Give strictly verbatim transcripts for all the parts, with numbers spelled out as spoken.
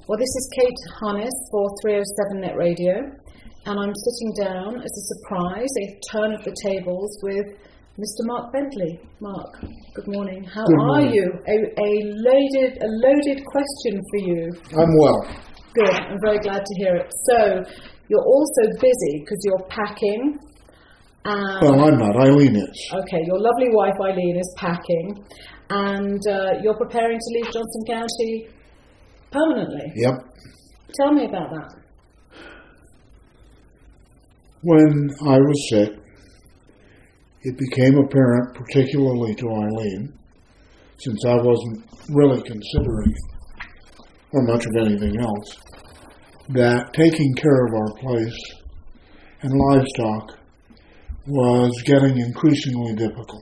Well, this is Kate Harness for three oh seven Net Radio, and I'm sitting down as a surprise, a turn of the tables with Mister Mark Bentley. Mark, good morning. How good are morning. you? A, a loaded, a loaded question for you. I'm well. Good. I'm very glad to hear it. So, you're also busy because you're packing. And well, I'm not. Eileen is. Okay, your lovely wife Eileen is packing, and uh, you're preparing to leave Johnson County permanently. Yep. Tell me about that. When I was sick, it became apparent, particularly to Eileen, since I wasn't really considering it, or much of anything else, that taking care of our place and livestock was getting increasingly difficult.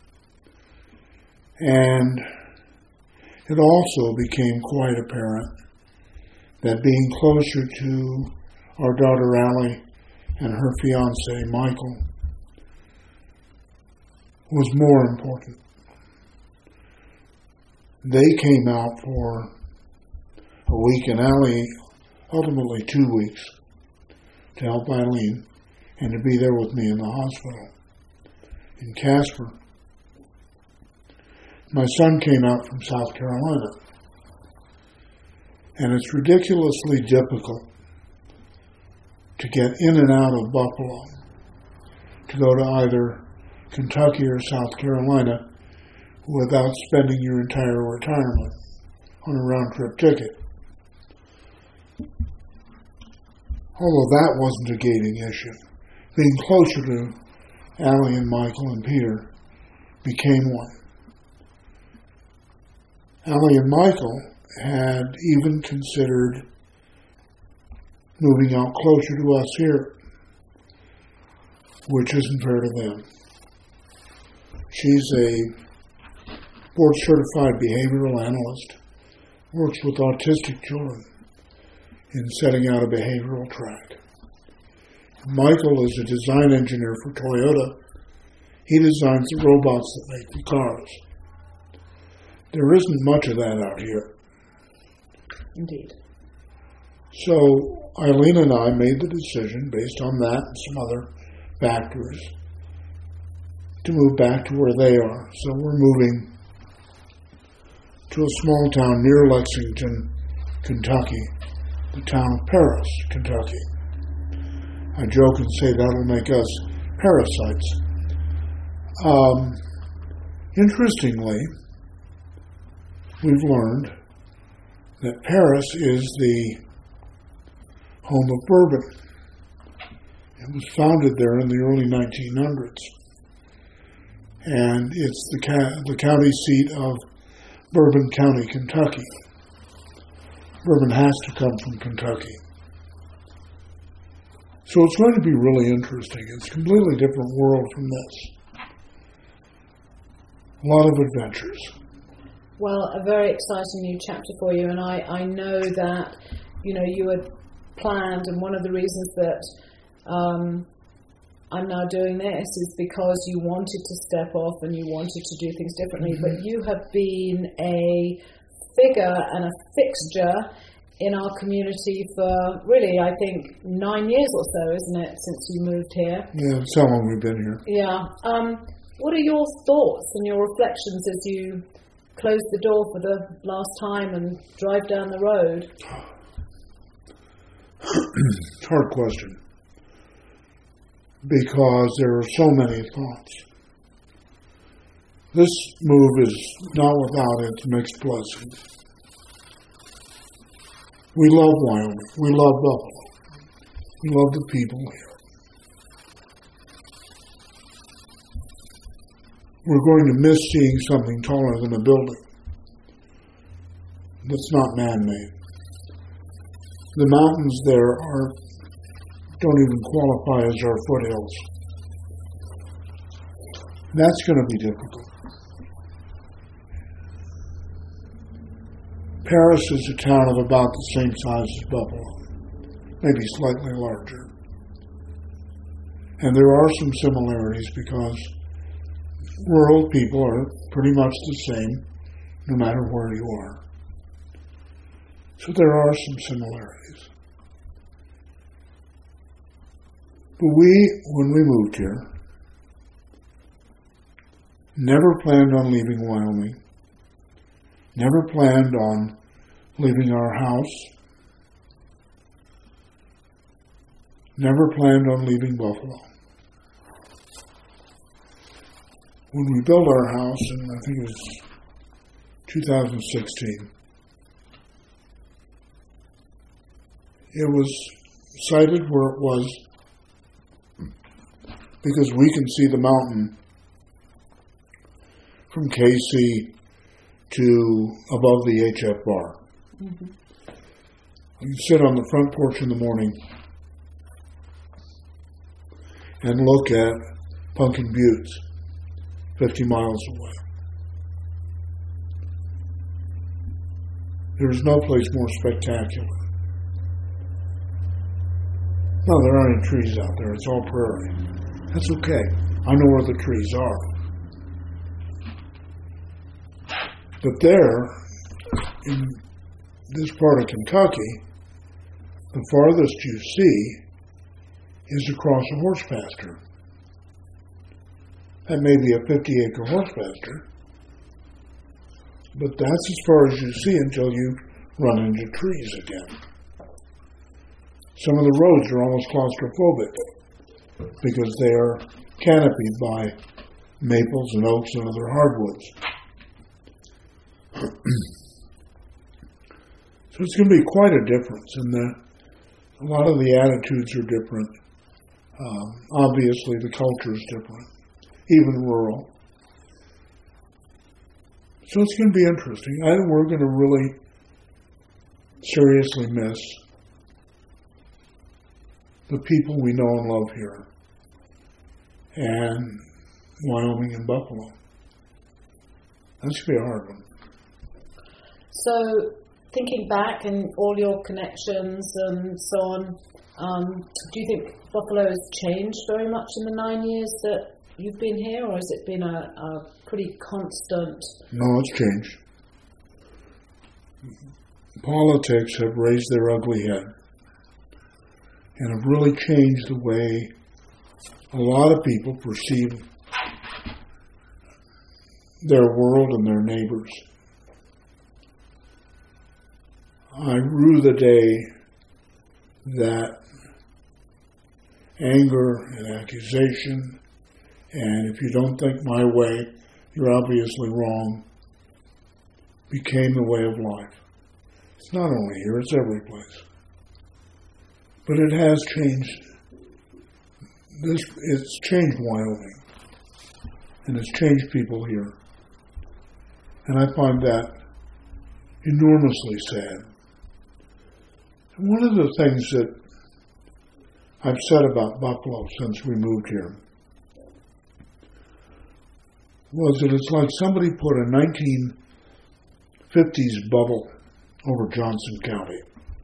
And it also became quite apparent that being closer to our daughter Allie and her fiancé Michael was more important. They came out for a week, and Allie ultimately two weeks, to help Eileen and to be there with me in the hospital in Casper. My son came out from South Carolina, and it's ridiculously difficult to get in and out of Buffalo to go to either Kentucky or South Carolina without spending your entire retirement on a round-trip ticket. Although that wasn't a gating issue, being closer to Allie and Michael and Peter became one. Allie and Michael had even considered moving out closer to us here, which isn't fair to them. She's a board-certified behavioral analyst, works with autistic children in setting out a behavioral track. Michael is a design engineer for Toyota. He designs the robots that make the cars. There isn't much of that out here. Indeed. So Eileen and I made the decision, based on that and some other factors, to move back to where they are. So we're moving to a small town near Lexington, Kentucky, the town of Paris, Kentucky. I joke and say that'll make us parasites. Um, interestingly, we've learned that Paris is the home of bourbon. It was founded there in the early nineteen hundreds. And it's the, ca- the county seat of Bourbon County, Kentucky. Bourbon has to come from Kentucky. So it's going to be really interesting. It's a completely different world from this. A lot of adventures. Well, a very exciting new chapter for you, and I, I know that, you know, you had planned, and one of the reasons that um, I'm now doing this is because you wanted to step off and you wanted to do things differently, mm-hmm. but you have been a figure and a fixture in our community for really, I think, nine years or so, isn't it, since you moved here? Yeah, it's how long we've been here. Yeah. Um, what are your thoughts and your reflections as you close the door for the last time and drive down the road? It's a hard question, because there are so many thoughts. This move is not without its mixed blessings. We love Wyoming. We love Buffalo. We love the people here. We're going to miss seeing something taller than a building that's not man-made. The mountains there are don't even qualify as our foothills. That's going to be difficult. Paris is a town of about the same size as Buffalo, maybe slightly larger. And there are some similarities because rural people are pretty much the same no matter where you are. So there are some similarities. But we, when we moved here, never planned on leaving Wyoming, never planned on leaving our house, never planned on leaving Buffalo. When we built our house in, I think it was two thousand sixteen, it was sited where it was because we can see the mountain from K C to above the H F bar. Mm-hmm. You sit on the front porch in the morning and look at Pumpkin Buttes, fifty miles away. There's no place more spectacular. No, there aren't any trees out there. It's all prairie. That's okay. I know where the trees are. But there, in this part of Kentucky, the farthest you see is across a horse pasture. That may be a fifty-acre horse pasture, but that's as far as you see until you run into trees again. Some of the roads are almost claustrophobic because they are canopied by maples and oaks and other hardwoods. So it's going to be quite a difference, and the, a lot of the attitudes are different. Um, obviously, the culture is different, even rural. So it's going to be interesting. I think we're going to really seriously miss the people we know and love here, and Wyoming and Buffalo. That's going to be a hard one. So, thinking back and all your connections and so on, um, do you think Buffalo has changed very much in the nine years that you've been here, or has it been a, a pretty constant? No, it's changed. Politics have raised their ugly head and have really changed the way a lot of people perceive their world and their neighbors. I rue the day that anger and accusation and if you don't think my way, you're obviously wrong, became the way of life. It's not only here, it's every place. But it has changed. This it's changed Wyoming. And it's changed people here. And I find that enormously sad. And one of the things that I've said about Buffalo since we moved here was that it's like somebody put a nineteen fifties bubble over Johnson County.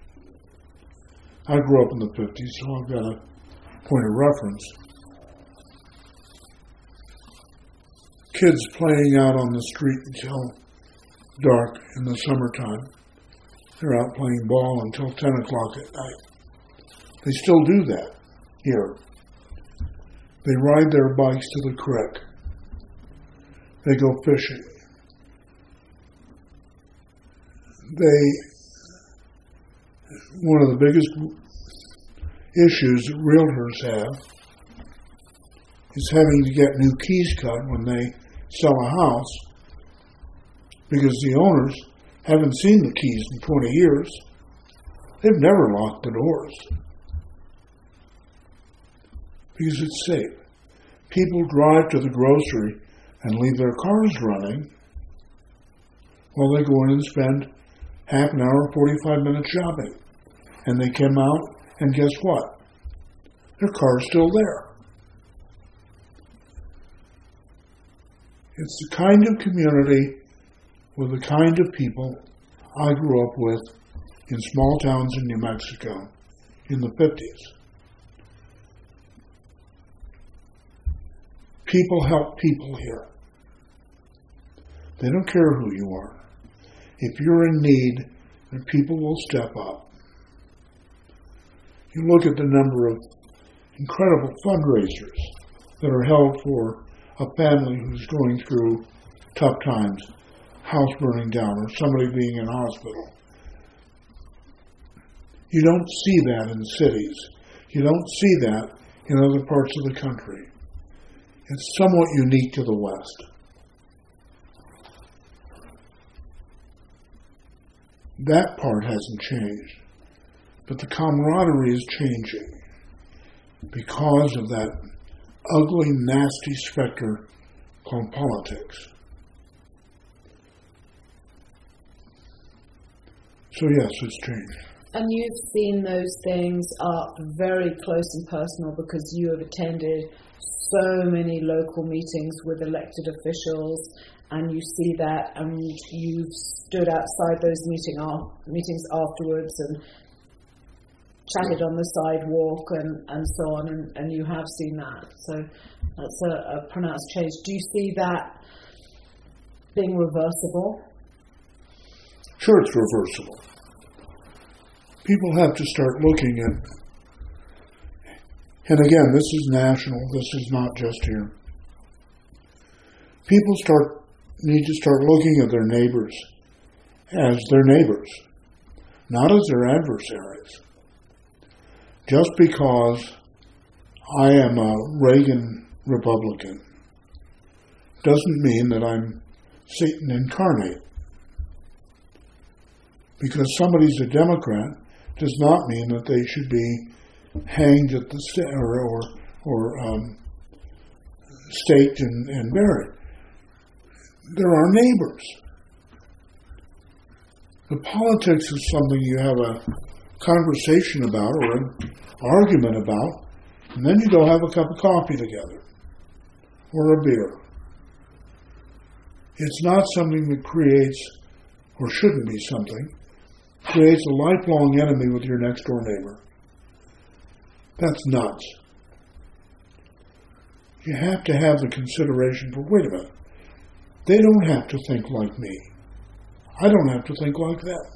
I grew up in the fifties, so I've got a point of reference. Kids playing out on the street until dark in the summertime. They're out playing ball until ten o'clock at night. They still do that here. They ride their bikes to the creek. They go fishing. They, one of the biggest issues that realtors have is having to get new keys cut when they sell a house because the owners haven't seen the keys in twenty years. They've never locked the doors because it's safe. People drive to the grocery and leave their cars running while they go in and spend half an hour, forty-five minutes shopping. And they come out, and guess what? Their car's still there. It's the kind of community with the kind of people I grew up with in small towns in New Mexico in the fifties. People help people here. They don't care who you are. If you're in need, that people will step up. You look at the number of incredible fundraisers that are held for a family who's going through tough times, house burning down, or somebody being in hospital. You don't see that in cities. You don't see that in other parts of the country. It's somewhat unique to the West. That part hasn't changed. But the camaraderie is changing because of that ugly, nasty specter called politics. So yes, it's changed. And you've seen those things up very close and personal because you have attended so many local meetings with elected officials, and you see that, and you've stood outside those meeting af- meetings afterwards and chatted on the sidewalk and, and so on, and, and you have seen that. So that's a, a pronounced change. Do you see that being reversible? Sure, it's reversible. People have to start looking at, and again, this is national, this is not just here. People start need to start looking at their neighbors as their neighbors, not as their adversaries. Just because I am a Reagan Republican doesn't mean that I'm Satan incarnate. Because somebody's a Democrat does not mean that they should be hanged at the st- or or, or um, staked and, and buried. They're our neighbors. The politics is something you have a conversation about or an argument about, and then you go have a cup of coffee together or a beer. It's not something that creates, or shouldn't be something, creates a lifelong enemy with your next door neighbor. That's nuts. You have to have the consideration for, wait a minute, they don't have to think like me. I don't have to think like them.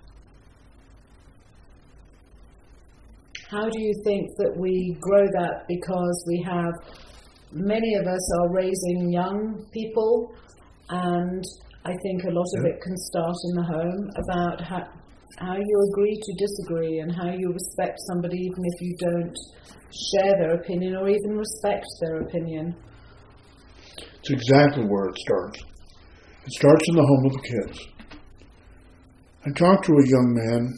How do you think that we grow that? Because we have, many of us are raising young people, and I think a lot of it can start in the home, about how, how you agree to disagree and how you respect somebody even if you don't share their opinion or even respect their opinion. It's exactly where it starts. It starts in the home of the kids. I talked to a young man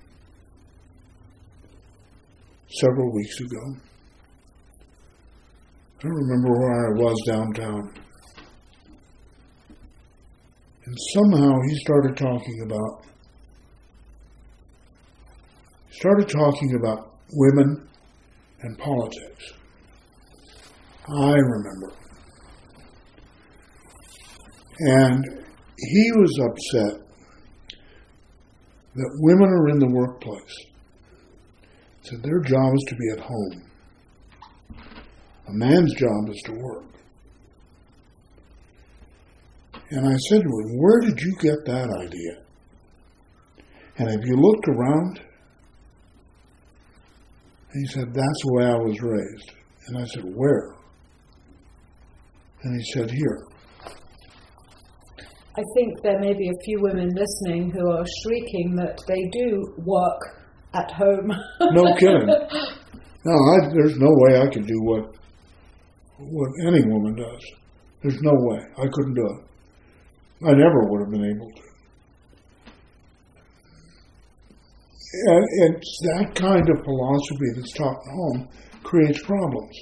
several weeks ago. I don't remember where I was downtown. And somehow he started talking about started talking about women and politics. I remember. And he was upset that women are in the workplace. He said their job is to be at home. A man's job is to work. And I said to him, where did you get that idea? And have you looked around? And he said, that's the way I was raised. And I said, where? And he said, here. I think there may be a few women listening who are shrieking that they do work at home. No kidding. No, I, there's no way I could do what what any woman does. There's no way. I couldn't do it. I never would have been able to. And it's that kind of philosophy that's taught at home creates problems.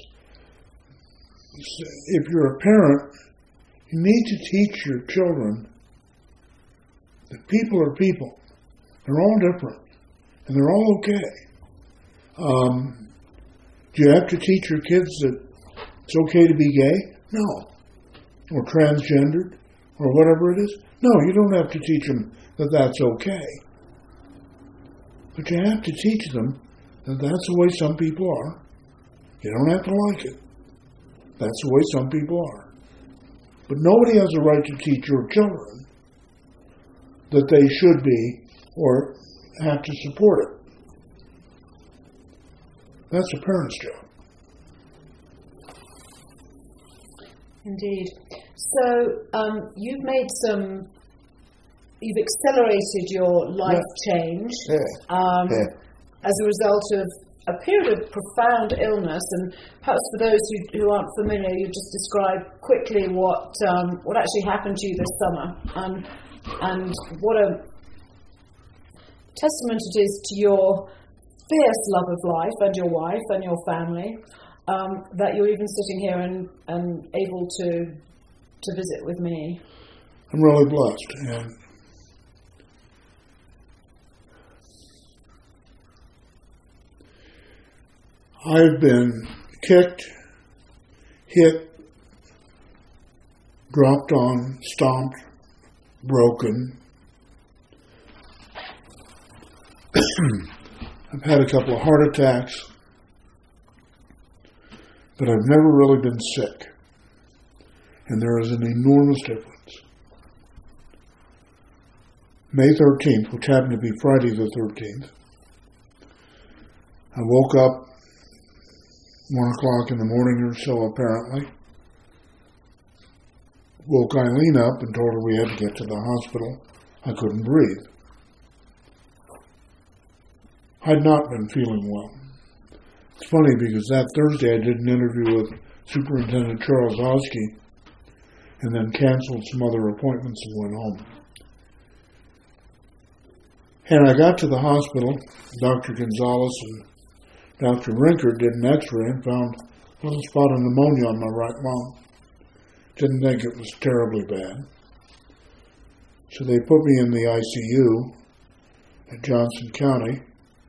If you're a parent, you need to teach your children that people are people. They're all different. And they're all okay. Um, do you have to teach your kids that it's okay to be gay? No. Or transgendered? Or whatever it is? No, you don't have to teach them that that's okay. But you have to teach them that that's the way some people are. You don't have to like it. That's the way some people are. But nobody has a right to teach your children that they should be or have to support it. That's a parent's job. Indeed. So um, you've made some, you've accelerated your life Yeah. change Yeah. um, Yeah. as a result of a period of profound illness. And perhaps for those who, who aren't familiar, you just describe quickly what um, what actually happened to you this summer, um, and what a testament it is to your fierce love of life and your wife and your family, um, that you're even sitting here and, and able to to visit with me. I'm really blessed. And I've been kicked, hit, dropped on, stomped, broken. I've had a couple of heart attacks, but I've never really been sick. And there is an enormous difference. May thirteenth, which happened to be Friday the thirteenth, I woke up one o'clock in the morning or so, apparently. Woke Eileen up and told her we had to get to the hospital. I couldn't breathe. I'd not been feeling well. It's funny because that Thursday I did an interview with Superintendent Charles Oskey and then canceled some other appointments and went home. And I got to the hospital. Doctor Gonzalez and Doctor Rinkert did an x-ray and found a little spot of pneumonia on my right lung. Didn't think it was terribly bad. So they put me in the I C U at Johnson County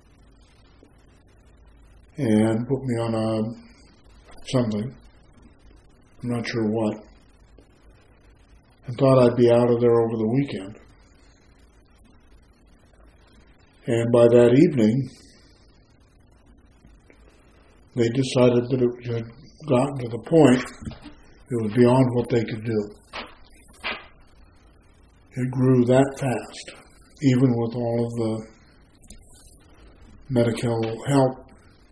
and put me on a something, I'm not sure what, and thought I'd be out of there over the weekend. And by that evening, they decided that it had gotten to the point it was beyond what they could do. It grew that fast, even with all of the medical help.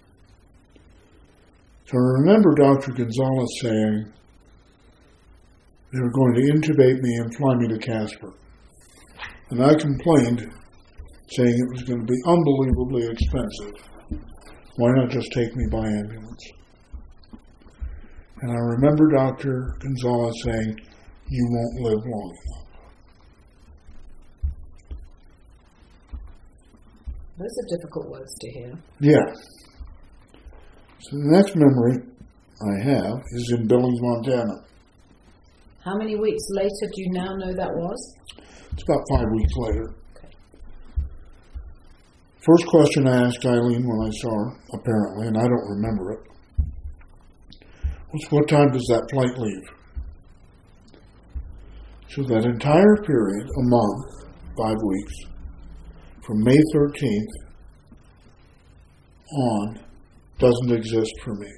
So I remember Doctor Gonzalez saying they were going to intubate me and fly me to Casper. And I complained, saying it was going to be unbelievably expensive. Why not just take me by ambulance? And I remember Doctor Gonzalez saying, you won't live long enough. Those are difficult words to hear. Yeah. So the next memory I have is in Billings, Montana. How many weeks later do you now know that was? It's about five weeks later. Okay. First question I asked Eileen when I saw her, apparently, and I don't remember it, was what time does that flight leave? So that entire period, a month, five weeks, from May thirteenth on, doesn't exist for me.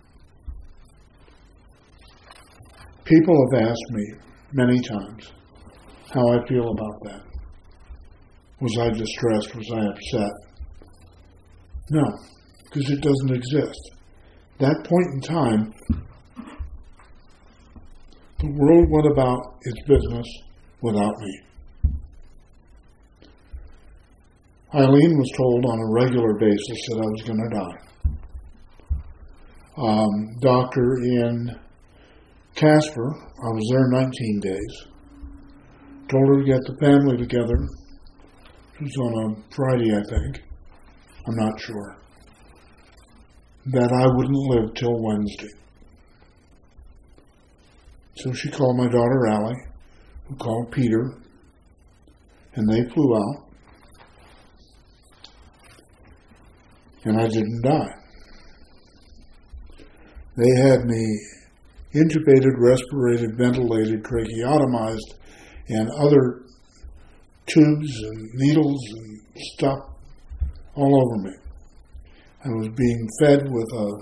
People have asked me many times how I feel about that. Was I distressed? Was I upset? No, because it doesn't exist. That point in time, the world went about its business without me. Eileen was told on a regular basis that I was going to die. Um, doctor in Casper, I was there nineteen days, told her to get the family together. It was on a Friday, I think. I'm not sure. That I wouldn't live till Wednesday. So she called my daughter Allie, who called Peter, and they flew out. And I didn't die. They had me intubated, respirated, ventilated, tracheotomized, and other tubes and needles and stuff all over me. I was being fed with a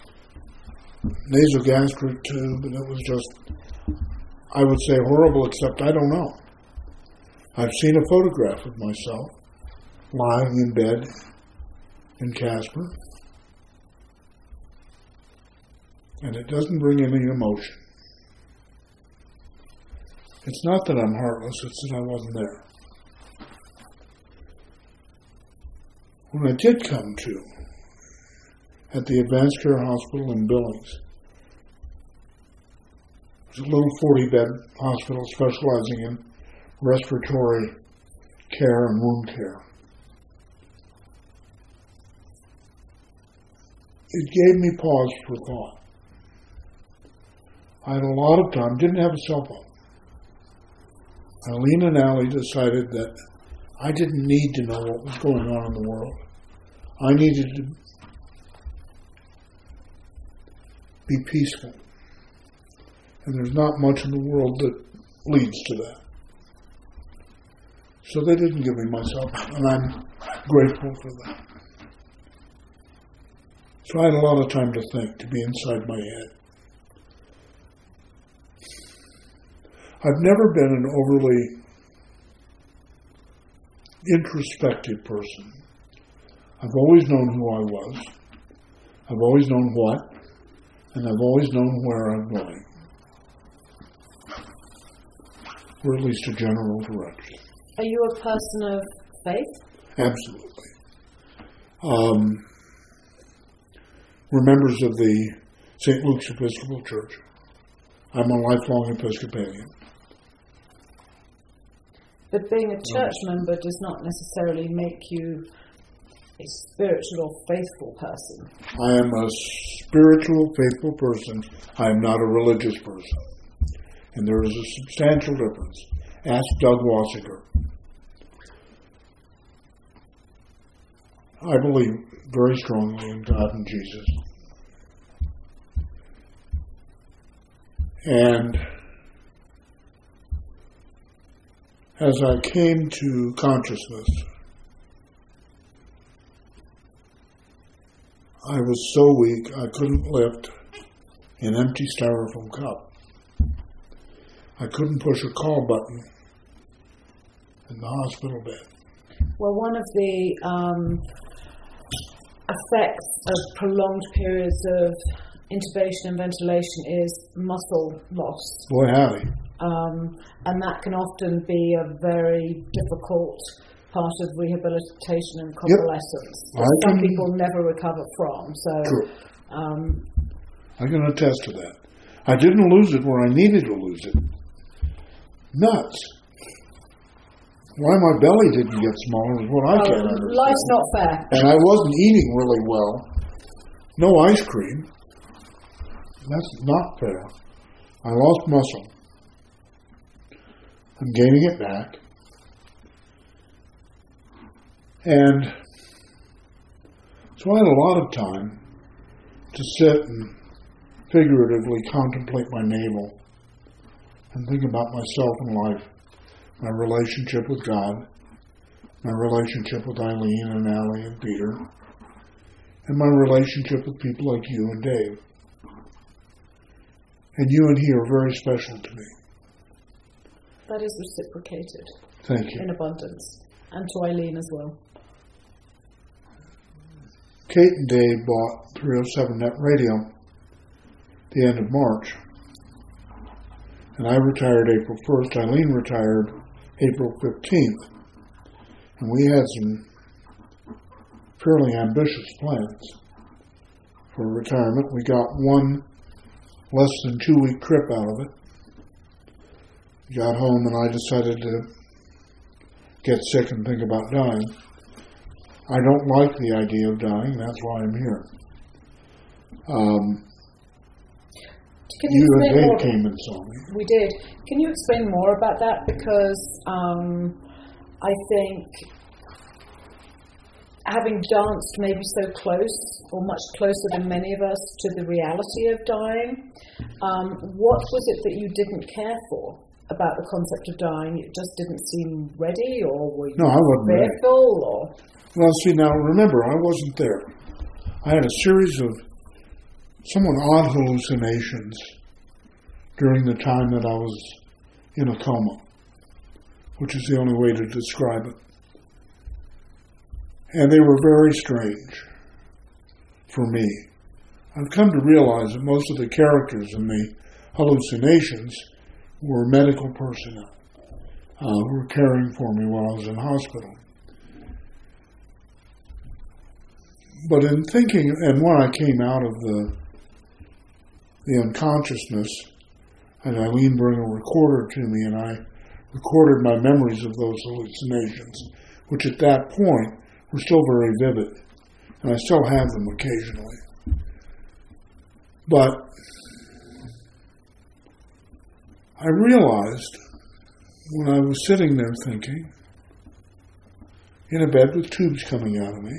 nasogastric tube, and it was just, I would say horrible, except I don't know. I've seen a photograph of myself, lying in bed in Casper. And it doesn't bring any emotion. It's not that I'm heartless, it's that I wasn't there. When I did come to, at the Advanced Care Hospital in Billings, it was a little forty-bed hospital specializing in respiratory care and wound care. It gave me pause for thought. I had a lot of time, didn't have a cell phone. Eileen and Allie decided that I didn't need to know what was going on in the world. I needed to be peaceful. And there's not much in the world that leads to that. So they didn't give me my cell phone, and I'm grateful for that. So I had a lot of time to think, to be inside my head. I've never been an overly introspective person. I've always known who I was. I've always known what, and I've always known where I'm going. Or at least a general direction. Are you a person of faith? Absolutely. Um, we're members of the Saint Luke's Episcopal Church. I'm a lifelong Episcopalian. But being a church member does not necessarily make you a spiritual or faithful person. I am a spiritual, faithful person. I am not a religious person. And there is a substantial difference. Ask Doug Wassinger. I believe very strongly in God and Jesus. And as I came to consciousness, I was so weak I couldn't lift an empty styrofoam cup. I couldn't push a call button in the hospital bed. Well, one of the um, effects of prolonged periods of intubation and ventilation is muscle loss. Boy, howdy. Um, and that can often be a very difficult part of rehabilitation and convalescence. Yep. Some can, people never recover from. So, true. Um, I can attest to that. I didn't lose it where I needed to lose it. Nuts. Why my belly didn't get smaller is what I oh, can't understand. Life's not fair. And I wasn't eating really well. No ice cream. That's not fair. I lost muscle. I'm gaining it back. And so I had a lot of time to sit and figuratively contemplate my navel and think about myself in life, my relationship with God, my relationship with Eileen and Allie and Peter, and my relationship with people like you and Dave. And you and he are very special to me. That is reciprocated. Thank you. In abundance. And to Eileen as well. Kate and Dave bought three oh seven Net Radio at the end of March. And I retired April first. Eileen retired April fifteenth. And we had some fairly ambitious plans for retirement. We got one less than two week trip out of it. Got home and I decided to get sick and think about dying. I don't like the idea of dying. That's why I'm here. Um, Can you, you and Dave more, came and saw me. We did. Can you explain more about that? Because um, I think having danced maybe so close, or much closer than many of us, to the reality of dying, um, what was it that you didn't care for about the concept of dying? It just didn't seem ready, or were you no, I wasn't fearful? Or? Well, see, now remember, I wasn't there. I had a series of somewhat odd hallucinations during the time that I was in a coma, which is the only way to describe it. And they were very strange for me. I've come to realize that most of the characters in the hallucinations were medical personnel uh, who were caring for me while I was in hospital. But in thinking, and when I came out of the the unconsciousness, and Eileen brought a recorder to me, and I recorded my memories of those hallucinations, which at that point were still very vivid, and I still have them occasionally. But I realized when I was sitting there thinking, in a bed with tubes coming out of me,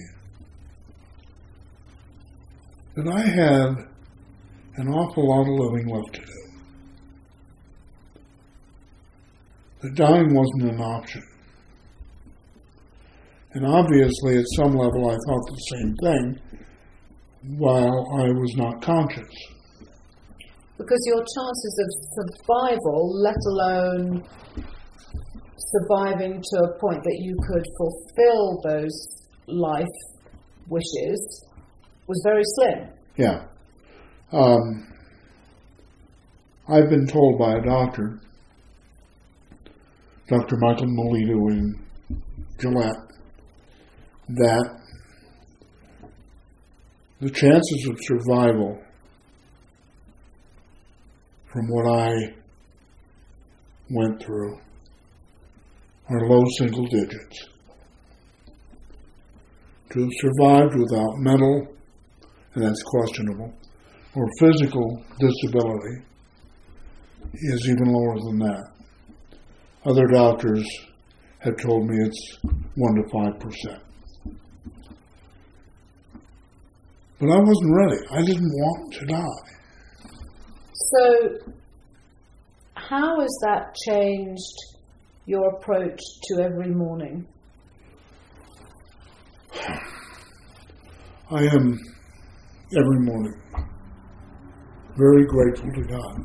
that I had an awful lot of living left to do. That dying wasn't an option. And obviously, at some level, I thought the same thing while I was not conscious. Because your chances of survival, let alone surviving to a point that you could fulfill those life wishes, was very slim. Yeah. Um, I've been told by a doctor, Doctor Michael Melito in Gillette, that the chances of survival from what I went through are low single digits. To have survived without mental, and that's questionable, or physical disability is even lower than that. Other doctors have told me it's one to five percent. But I wasn't ready. I didn't want to die. So, how has that changed your approach to every morning? I am, every morning, very grateful to God.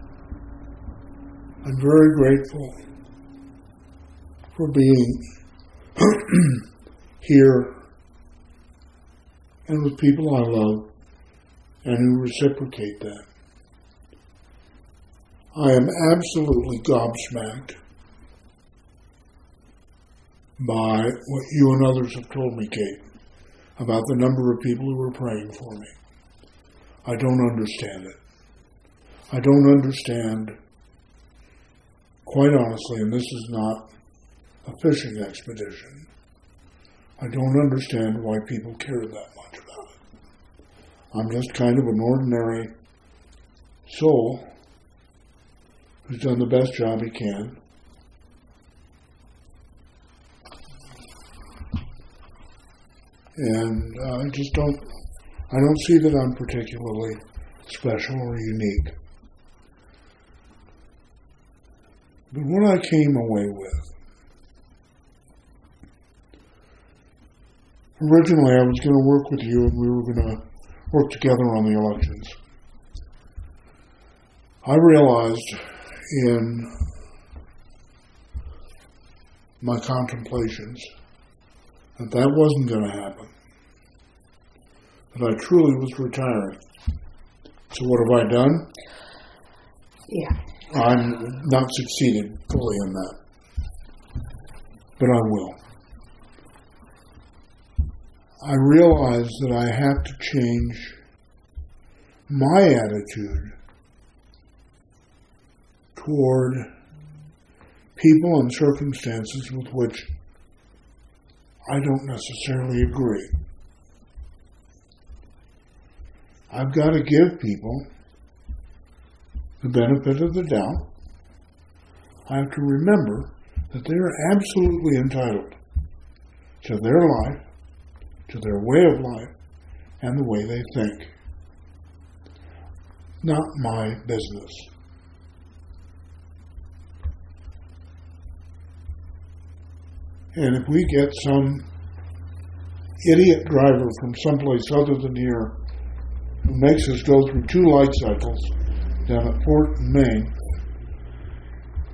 I'm very grateful for being here and with people I love and who reciprocate that. I am absolutely gobsmacked by what you and others have told me, Kate, about the number of people who are praying for me. I don't understand it. I don't understand, quite honestly, and this is not a fishing expedition, I don't understand why people care that much about it. I'm just kind of an ordinary soul who's done the best job he can. And uh, I just don't, I don't see that I'm particularly special or unique. But what I came away with, originally I was going to work with you and we were going to work together on the elections. I realized in my contemplations that that wasn't going to happen. That I truly was retiring. So what have I done? Yeah. I'm not succeeded fully in that. But I will. I realize that I have to change my attitude toward people and circumstances with which I don't necessarily agree. I've got to give people the benefit of the doubt. I have to remember that they are absolutely entitled to their life, to their way of life, and the way they think. Not my business. And if we get some idiot driver from someplace other than here who makes us go through two light cycles down at Fort in Maine,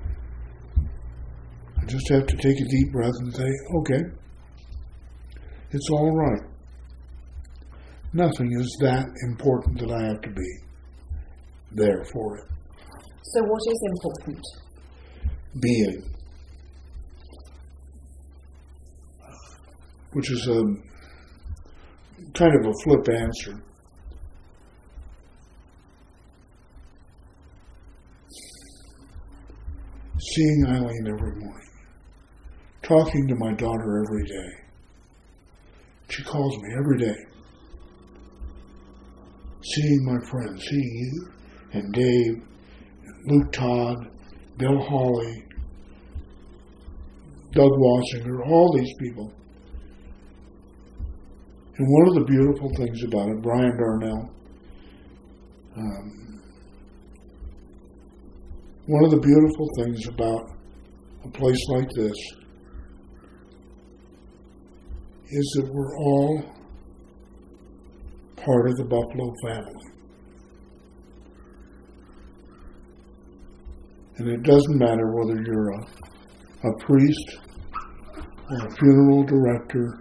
I just have to take a deep breath and say, okay, It's all right. Nothing is that important that I have to be there for it. So what is important? Being. Which is a kind of a flip answer. Seeing Eileen every morning. Talking to my daughter every day. She calls me every day. Seeing my friends, seeing you and Dave, and Luke Todd, Bill Hawley, Doug Wassinger, all these people. And one of the beautiful things about it, Brian Darnell, um, one of the beautiful things about a place like this is that we're all part of the Buffalo family. And it doesn't matter whether you're a, a priest or a funeral director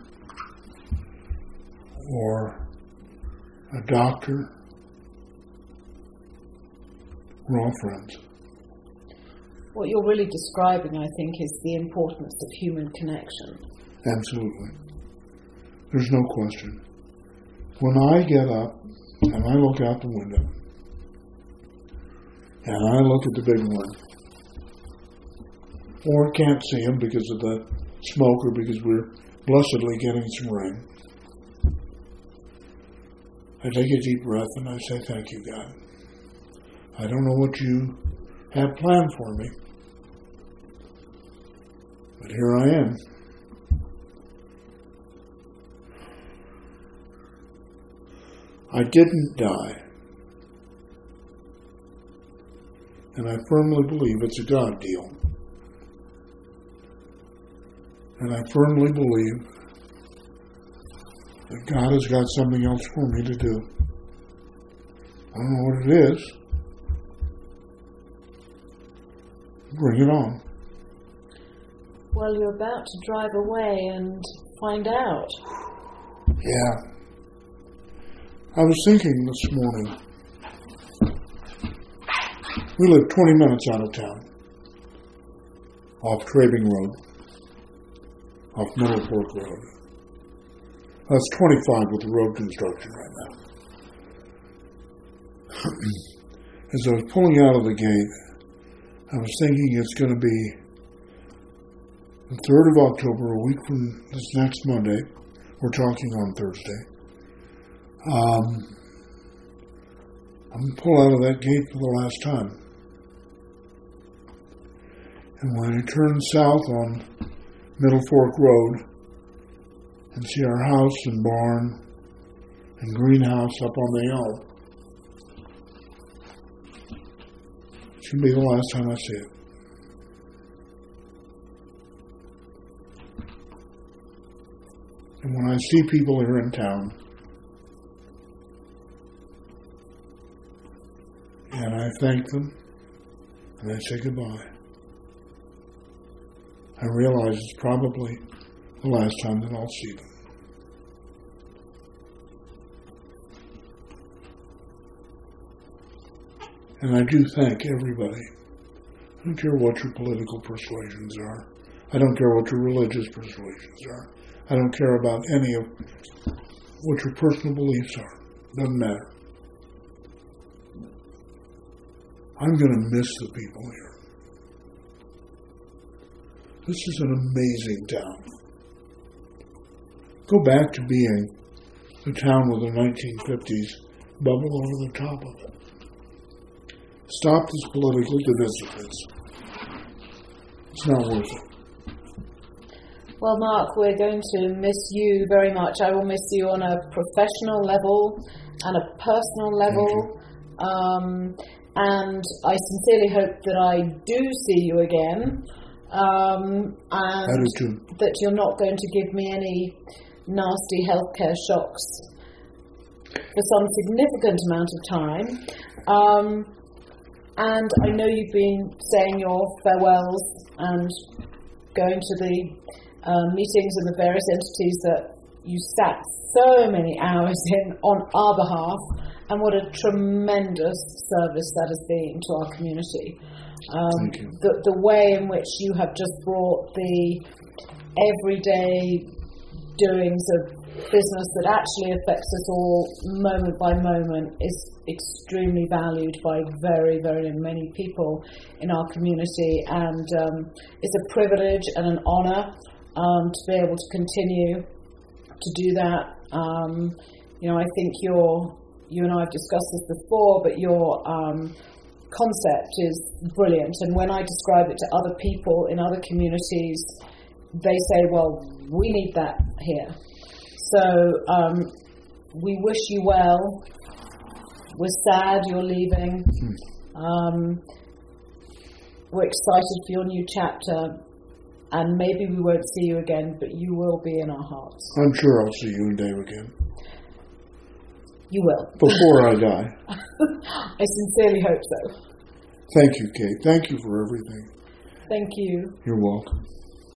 or a doctor, we're all friends. What you're really describing, I think, is the importance of human connection. Absolutely. There's no question. When I get up and I look out the window and I look at the big one, or can't see him because of the smoke or because we're blessedly getting some rain, I take a deep breath and I say, thank you, God. I don't know what you have planned for me, but here I am. I didn't die. And I firmly believe it's a God deal. And I firmly believe that God has got something else for me to do. I don't know what it is. Bring it on. Well, you're about to drive away and find out. Yeah. I was thinking this morning, we live twenty minutes out of town, off Trabing Road, off Middle Fork Road. That's twenty-five with the road construction right now. As I was pulling out of the gate, I was thinking it's going to be the third of October, a week from this next Monday. We're talking on Thursday. Um, I'm going to pull out of that gate for the last time. And when I turn south on Middle Fork Road and see our house and barn and greenhouse up on the hill, it's going to be the last time I see it. And when I see people here in town, and I thank them, and I say goodbye, I realize it's probably the last time that I'll see them. And I do thank everybody. I don't care what your political persuasions are. I don't care what your religious persuasions are. I don't care about any of what your personal beliefs are. Doesn't matter. I'm going to miss the people here. This is an amazing town. Go back to being the town with the nineteen fifties bubble over the top of it. Stop this political divisiveness. It's not worth it. Well, Mark, we're going to miss you very much. I will miss you on a professional level and a personal level. Um, and I sincerely hope that I do see you again. Um, and I do too. That you're not going to give me any nasty healthcare shocks for some significant amount of time. Um, and I know you've been saying your farewells and going to the uh, meetings and the various entities that you sat so many hours in on our behalf, and what a tremendous service that has been to our community. Um, Thank you. The, the way in which you have just brought the everyday doings of business that actually affects us all moment by moment is extremely valued by very, very many people in our community, and um, it's a privilege and an honour um, to be able to continue to do that. Um, you know, I think your, you and I have discussed this before, but your um, concept is brilliant, and when I describe it to other people in other communities, they say, well, we need that here. So um, we wish you well. We're sad you're leaving. Um, we're excited for your new chapter, and maybe we won't see you again, but you will be in our hearts. I'm sure I'll see you and Dave again. You will. Before I die. I sincerely hope so. Thank you, Kate. Thank you for everything. Thank you. You're welcome.